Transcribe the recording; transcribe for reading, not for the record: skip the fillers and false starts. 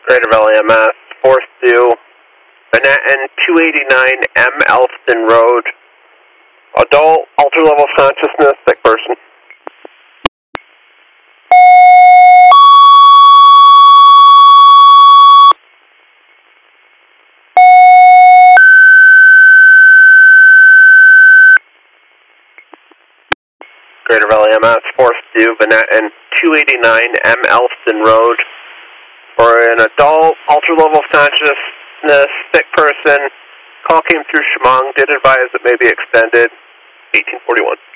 Greater Valley MS, 4th due, Manhattan 289 M. Elston Road, adult, alter level of consciousness, sick person. Greater Valley MS, 4th due, Manhattan 289 M. Elston Road, for an adult, alter level of consciousness, sick person. Call came through Chemung, did advise it may be extended, 1841.